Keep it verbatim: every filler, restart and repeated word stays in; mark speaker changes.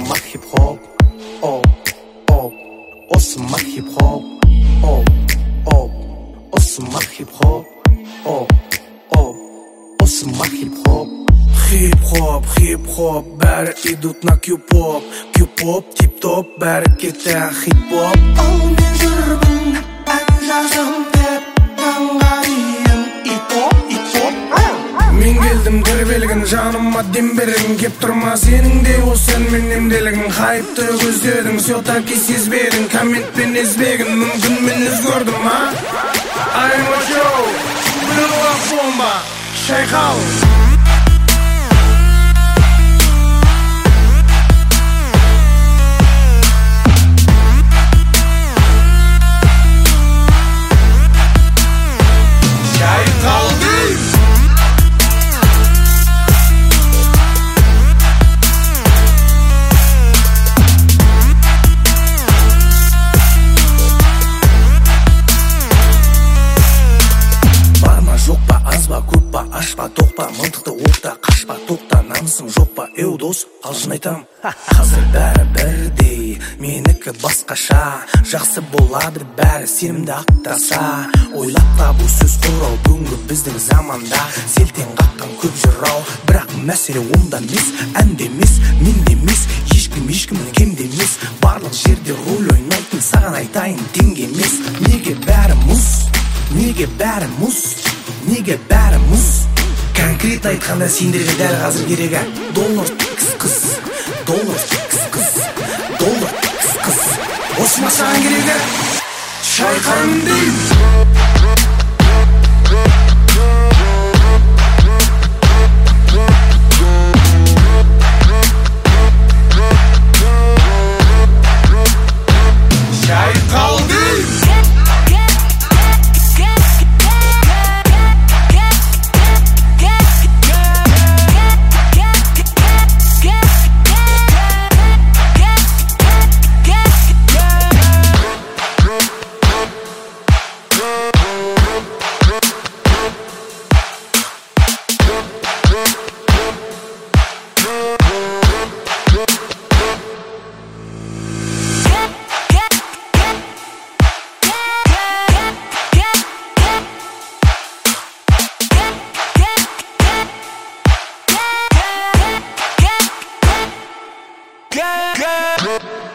Speaker 1: Osman hip hop, oh, oh, Osman hip hop, oh, oh, Osman hip hop, oh, oh, Osman hip hop.
Speaker 2: Хип-хоп, хип-хоп, бәрі идут на кью-поп. Кью-поп, тип-топ, бәрі кетті хип-хоп.
Speaker 3: Ал мен жүрмін, ән жазым деп, таңға дейін ит-топ, ит-топ.
Speaker 2: Мен келдім тербелгін, жаныма дем бердің. Кеп тұрма сенің де осы әнмен емделігін. Хайпты көздедің, все таки сезбедің. Комментпен езбегін, мүмкін мен өзгердім, а? Айма шоу, блюла бомба, шайқал. Ашпа, тоқпа, мылтықты оқта, қашпа, тоқта, намысың жоқ па, еу дос, қалжың айтам. Қазір бәрі бірдей, менікі басқаша, жақсы болады бәрі сенімді ақтаса. Ойлап табу сөз құрау бүгінгі біздің заманда, селтен қаққан көп жырау, бірақ мәселе онда емес, әнде емес, менде емес, ешкім ешкімнің кемде емес, барлық жерде рөл ойнайтын, саған айтайын теңге емес. Неге бәрі мұз, неге бәрі мұз, неге бәрі мұз? Конкрет айтқанда сендерге дәл қазір керегі доллар текс қыз, доллар текс қыз, доллар текс қыз. Осы ма саған керегі? Шайқаймын деймін.
Speaker 3: Yeah, yeah.